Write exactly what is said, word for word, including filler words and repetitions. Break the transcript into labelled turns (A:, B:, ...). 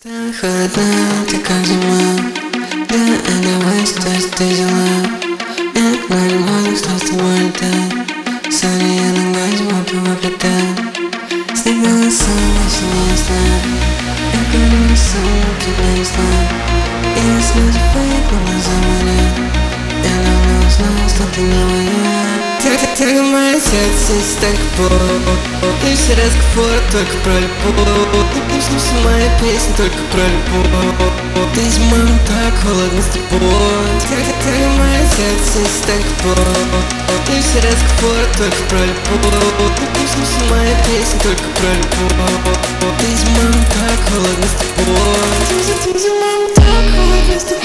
A: Так холодна, ты как зима. Да, а давай сейчас ты дела. Нет, ноль года, что с тобой летать. Сори, я ногой будто выплетать. Снегала сон, ночные сна. Я говорю сон, тебя не сна. И слезы падают на глаза моя. Я давно узнала, что ты не моя. Тяга мое сердце так пол. И все разговоры только про любовь. Все мои песни только про любовь. Ты зима, так холодно с тобой. Тяга мое сердце так пол. И все разговоры только про любовь. Все мои песни только про любовь. Ты зима, так холодно с тобой. Ты зима, так холодно с тобой.